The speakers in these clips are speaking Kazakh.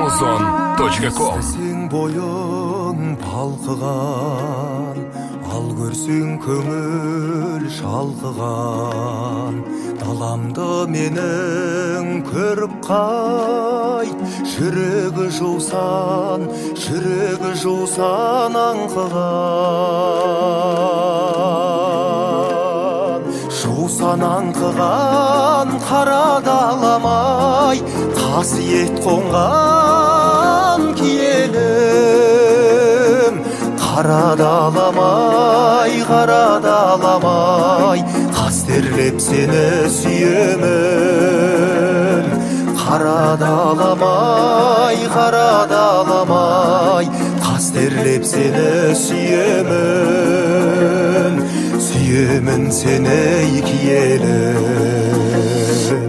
amazon.com. Сен бойың балқыған, ал көрсең көңіл шалқыған. Даламды менің көріп қайт, жүрегі жусан аңқыған. Жусан аңқыған қара даламай, қасиет қонған киелім. Қара даламай, қастерлеп сені сүйемін. Қара даламай, қастерлеп сені сүйемін. Сүйемін сені киелім.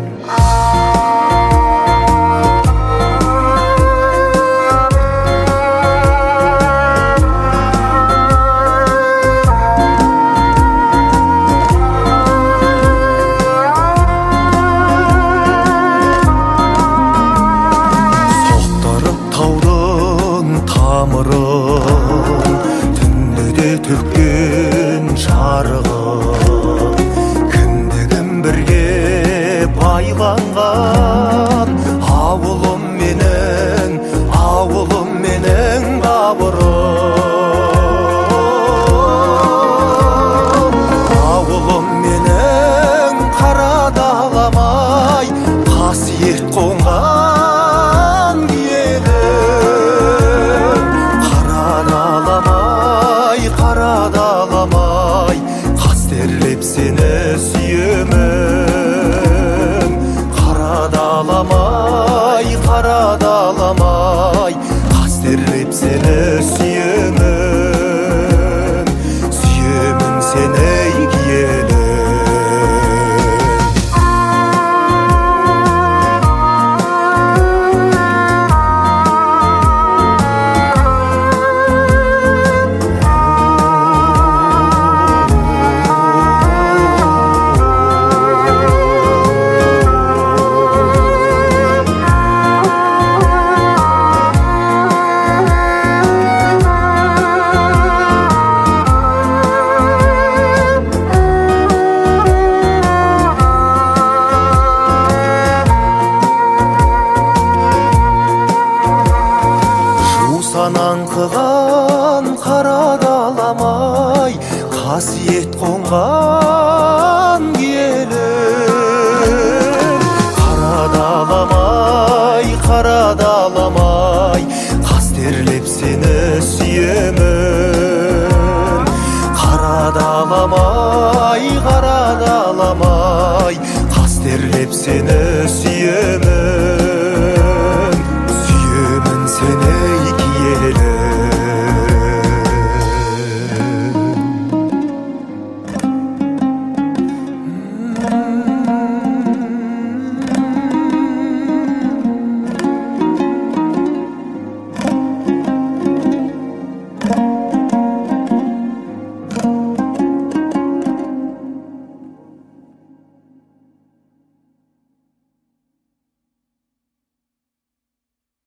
Төккен жарығын кімде-кім бірге байланған. Ауылым менің бауырым. Ауылым менің қара даламай, қасиет қонған